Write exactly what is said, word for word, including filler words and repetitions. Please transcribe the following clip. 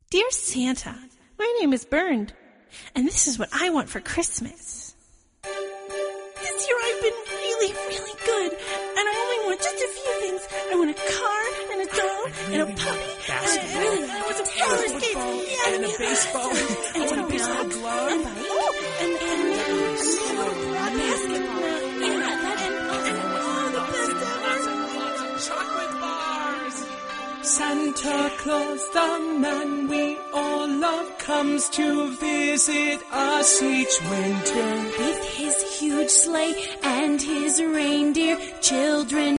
Dear Santa, my name is Bernd, and this is what I want for Christmas. This year I've been really, really good, and I only want just a few things. I want a car and a doll and a puppy and a really I want some roller skates yeah, and a baseball and, and, and a baseball glove and, oh, and, and, and, and basketball. Yeah, that and, and all the best ever. Chocolate bars. Santa Claus, the man we all love, comes to visit us each winter. With his huge sleigh and his reindeer, children